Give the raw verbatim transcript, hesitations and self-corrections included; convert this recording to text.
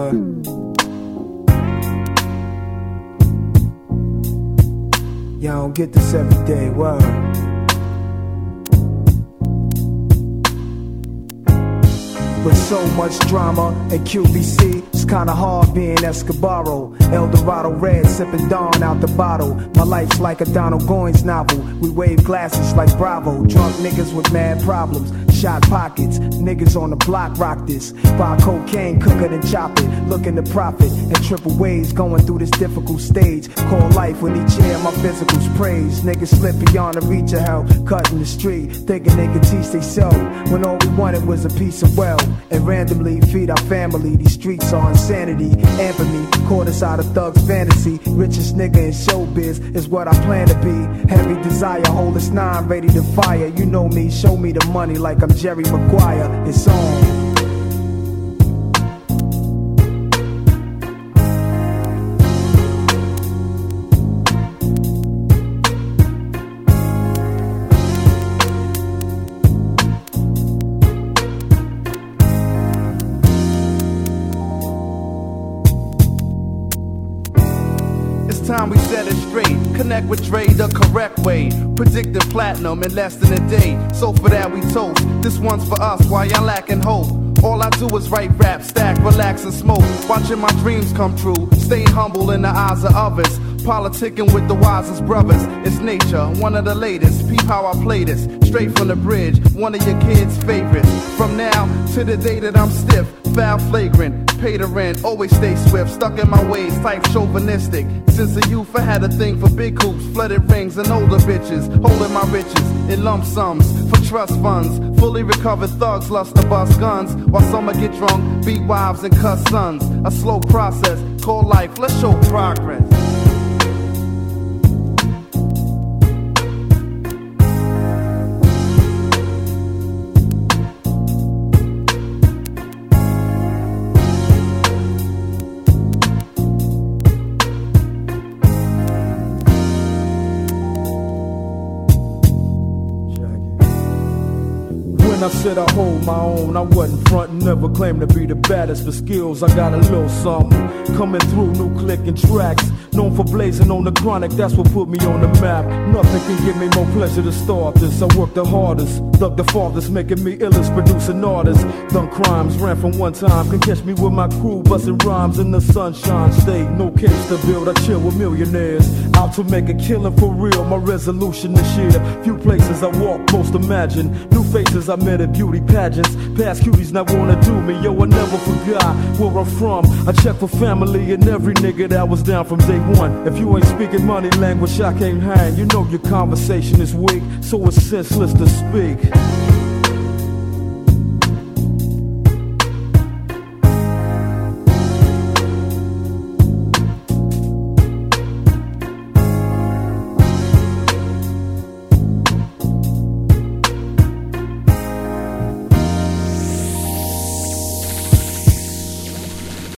word. Y'all don't get this every day, word. With so much drama at Q B C, it's kinda hard being Escobaro. El Dorado red, sipping Dawn out the bottle. My life's like a Donald Goines novel. We wave glasses like Bravo. Drunk niggas with mad problems. Shot pockets, niggas on the block rock this. Buy cocaine, cook it and chop it. Looking to profit and triple ways going through this difficult stage. Call life when each year my physicals praise. Niggas slip beyond the reach of help. Cutting the street, thinking they could teach they self. When all we wanted was a piece of wealth. And randomly feed our family. These streets are insanity. Infamy, caught us out of thugs' fantasy. Richest nigga in showbiz is what I plan to be. Heavy desire, hold us nine, ready to fire. You know me, show me the money like I'm Jerry Maguire. It's on. Time we set it straight, connect with Dre the correct way, predicted platinum in less than a day. So for that we toast, this one's for us while y'all lacking hope. All I do is write rap, stack, relax and smoke, watching my dreams come true, staying humble in the eyes of others, politicking with the wisest brothers. It's nature, one of the latest, peep how I play this, straight from the bridge, one of your kids' favorites. From now to the day that I'm stiff, foul flagrant, pay the rent, always stay swift, stuck in my ways, type chauvinistic. Since a youth I had a thing for big hoops, flooded rings and older bitches, holding my riches in lump sums for trust funds. Fully recovered thugs lust to bust guns, while some get drunk, beat wives and cuss sons. A slow process called life, let's show progress. When I said I hold my own, I wasn't frontin', never claimed to be the baddest for skills. I got a little something coming through, new clicking tracks. Known for blazing on the chronic, that's what put me on the map. Nothing can give me more pleasure to start this. I work the hardest, thug the farthest, making me illest, producing artists. Done crimes, ran from one time, can catch me with my crew, busting rhymes in the sunshine state. No case to build, I chill with millionaires. Out to make a killing for real, my resolution this year. Few places I walk, most imagine. New faces I met at beauty pageants. Past cuties now wanna do me, yo, I never forgot where I'm from. I check for family and every nigga that was down from day one. If you ain't speaking money language, I can't hang. You know your conversation is weak, so it's senseless to speak.